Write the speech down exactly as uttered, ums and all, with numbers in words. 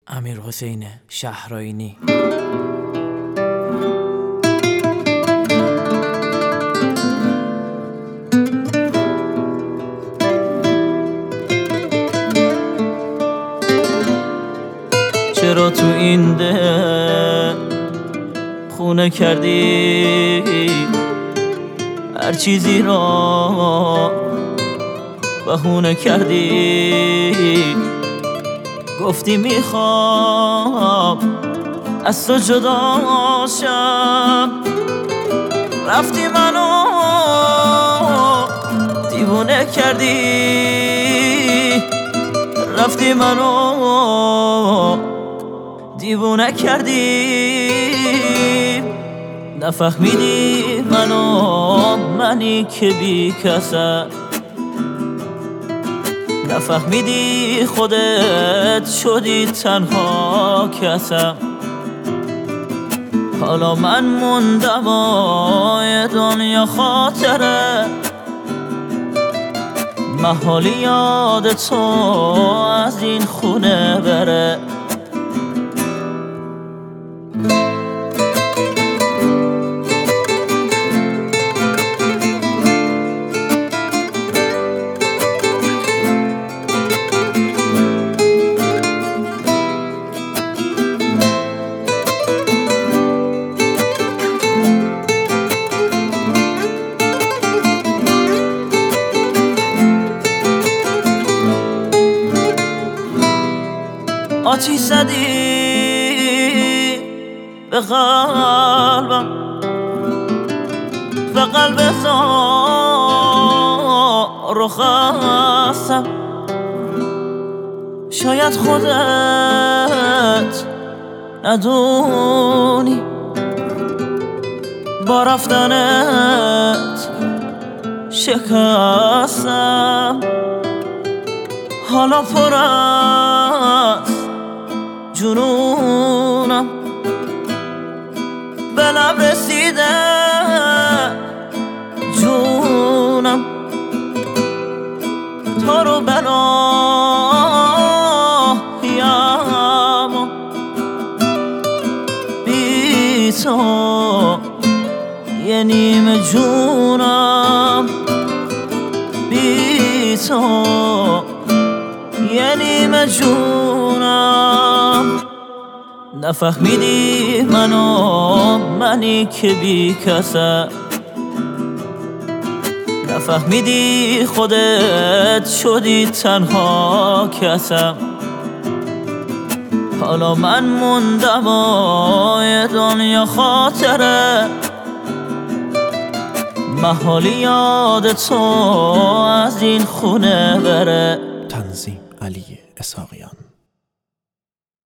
امیرحسین شهرآیینی. چرا تو این ده خونه کردی هر چیزی را بهونه کردی؟ گفتی میخوام از تو جدا شم، رفتی منو دیوونه کردی، رفتی منو دیوونه کردی. نفهمیدی منو، منی که بی کسم، نفهمیدی خودت شدی تنها کسم. حالا من موندم و دنیا خاطره، محالی یاد تو از این خونه بره. آتیش زدی به قلبم، به قلب زار و خستم. شاید خودت ندونی با رفتنت شکستم. حالا پر از جنونم، به لب رسیده جونم. تو رو بناهیم بی تو یه نیمه جونم، بی تو یه نیمه جونم. نفهمیدی منو، منی که بی کسم، نفهمیدی خودت شدی تنها کسم. حالا من موندم و دنیا خاطره، محالی یاد تو از این خونه بره. تنظیم علی اسحاقیان.